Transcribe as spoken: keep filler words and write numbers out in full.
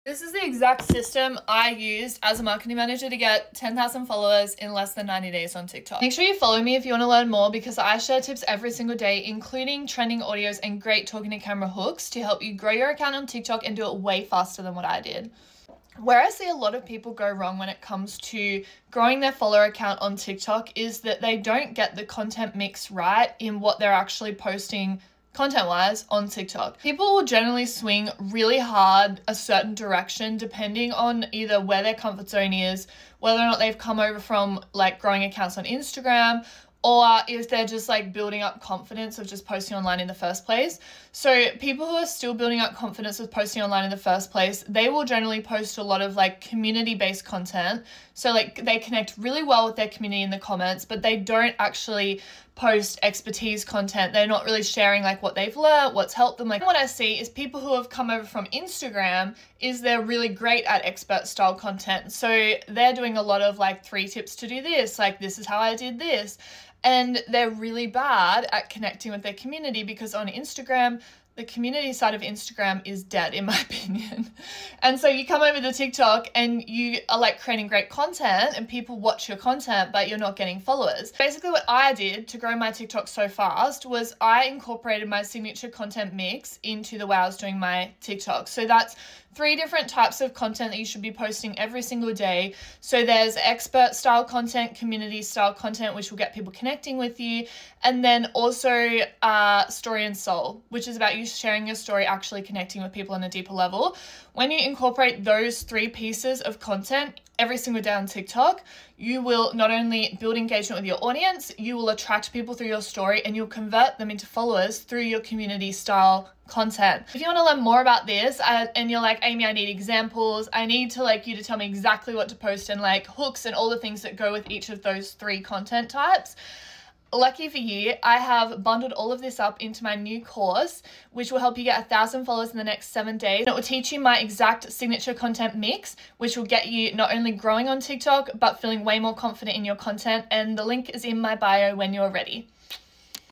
This is the exact system I used as a marketing manager to get ten thousand followers in less than ninety days on TikTok. Make sure you follow me if you want to learn more, because I share tips every single day, including trending audios and great talking to camera hooks to help you grow your account on TikTok and do it way faster than what I did. Where I see a lot of people go wrong when it comes to growing their follower account on TikTok is that they don't get the content mix right in what they're actually posting content-wise on TikTok. People will generally swing really hard a certain direction depending on either where their comfort zone is, whether or not they've come over from like growing accounts on Instagram, or if they're just like building up confidence of just posting online in the first place. So people who are still building up confidence with posting online in the first place, they will generally post a lot of like community-based content. So like they connect really well with their community in the comments, but they don't actually post expertise content. They're not really sharing like what they've learned, what's helped them. Like what I see is people who have come over from Instagram is they're really great at expert style content. So they're doing a lot of like three tips to do this, like this is how I did this. And they're really bad at connecting with their community because on Instagram, the community side of Instagram is dead, in my opinion. And so you come over to TikTok and you are like creating great content and people watch your content, but you're not getting followers. Basically what I did to grow my TikTok so fast was I incorporated my signature content mix into the way I was doing my TikTok. So that's three different types of content that you should be posting every single day. So there's expert style content, community style content, which will get people connecting with you. And then also uh, story and soul, which is about you sharing your story, actually connecting with people on a deeper level. When you incorporate those three pieces of content every single day on TikTok, you will not only build engagement with your audience, you will attract people through your story and you'll convert them into followers through your community style content. If you want to learn more about this uh, and you're like, Amy, I need examples, I need to like you to tell me exactly what to post and like hooks and all the things that go with each of those three content types, lucky for you, I have bundled all of this up into my new course, which will help you get a thousand followers in the next seven days. And it will teach you my exact signature content mix, which will get you not only growing on TikTok, but feeling way more confident in your content. And the link is in my bio when you're ready.